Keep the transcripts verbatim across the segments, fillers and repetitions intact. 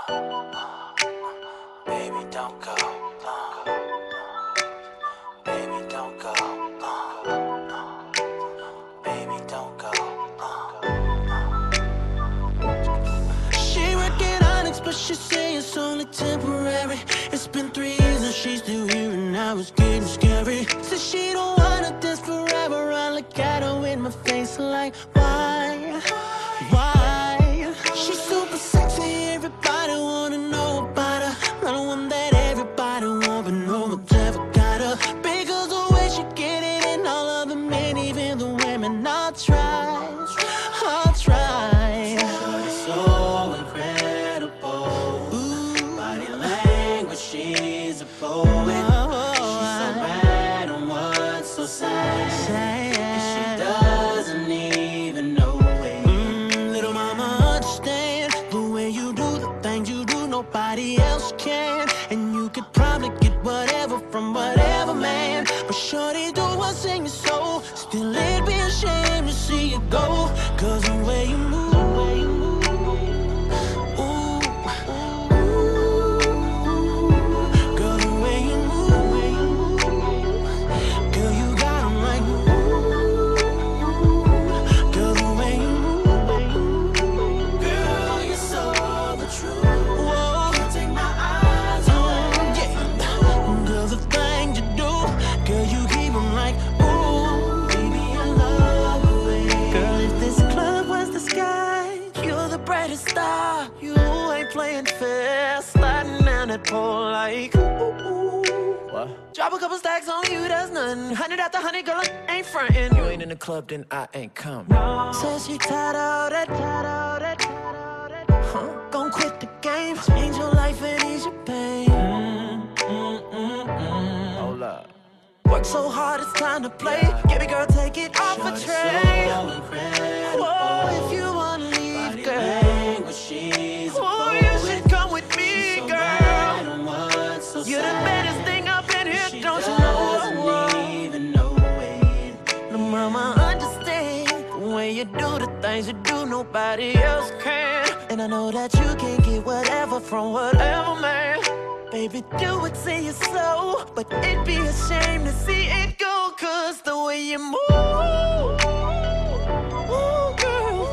Baby, don't go. Uh, baby, don't go. Uh, baby, don't go. Uh. She working Onyx, but she say it's only temporary. It's been three years and she's still here, and now it's getting scary. Says she don't wanna dance forever. I look at her in my face like, why? Why? She's super sexy, everybody wanna know about her. Not the one that everybody want, but no one's ever got her. Because the way she get it, and all of the men, even the women, I'll try, I'll try. Shorty's so incredible. Ooh. Body language, she's a poet. Oh, she's so bad on what's so sad. sad. And she doesn't even know it. Mm, little mama, understand the way you do the things you do, nobody else can. And you could probably get whatever from whatever man, but shorty do what's in your soul. Still it'd be a shame to see you go. Cause the way you move, the way you move, ooh, ooh, girl, the way you move, girl, you got 'em like, ooh, girl, the way you move, girl, you're so the truth. Whoa, can't take my eyes off, yeah. Girl, the things you do, girl, you keep 'em like, ooh, baby, I love the way. Girl, if this club was the sky, you're the brightest star. You ain't playing fair, sliding down that pole like, ooh, ooh. What? Drop a couple stacks on you, that's nothing. Hundred after hundred, girl, I ain't frontin'. You ain't in the club, then I ain't come. No. Says she tired of that, tired of that, tired of that. Huh? Gon' quit the game, change your life and ease your pain. Mm, mm, mm, mm. Hold up. Work so hard, it's time to play. Yeah. Give me, girl, take it off a tray. So whoa, if you wanna leave, girl, whoa, you should come with me, so girl. So you're the baddest thing up in here, don't you know? No mama, understand the way you do the things you do, nobody else can. And I know that you can't get whatever from whatever man. Baby, do what's in your soul, but it'd be a shame to see it go. Cause the way you move, ooh, girl,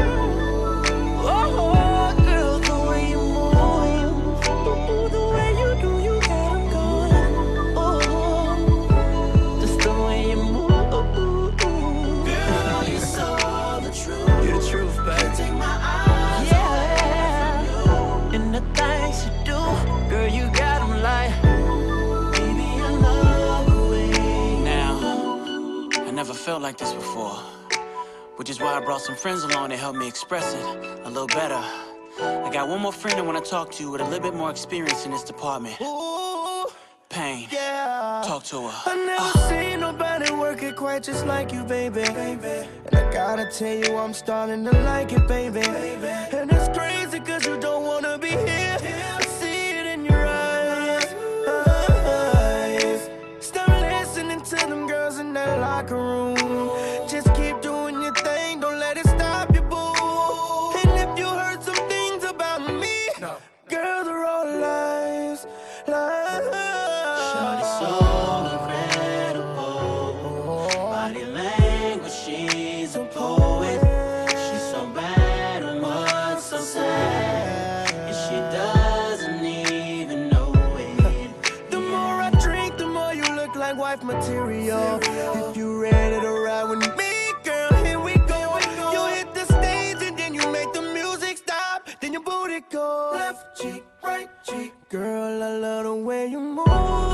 oh, girl, the way you move, ooh, the way you do, you got 'em going, oh, just the way you move, girl, you're so the truth. You're the truth, babe. Can't take my eyes yeah. off you. And the things you do, girl, you got 'em like, baby, I love the way. Now, I never felt like this before, which is why I brought some friends along to help me express it a little better. I got one more friend I want to talk to with a little bit more experience in this department. Ooh, Pain, yeah. Talk to her. I never uh. seen nobody work it quite just like you, baby. baby. And I gotta tell you, I'm starting to like it, baby. baby. And it's crazy cause you don't wanna be here. I see it in your eyes. eyes. Stop listening to them girls in that locker room. Just keep doing your thing, don't let it stop you, boo. And if you heard some things about me, no. girl, they're all lies, lies. Shorty's so incredible. Body language, she's a poet. She's so bad on what's so sad, and she doesn't even know it. The more I drink, the more you look like wife material. If you ready to ride with me, girl, here we go. You hit the stage and then you make the music stop. Then your booty go left cheek, right cheek. Girl, I love the way you move.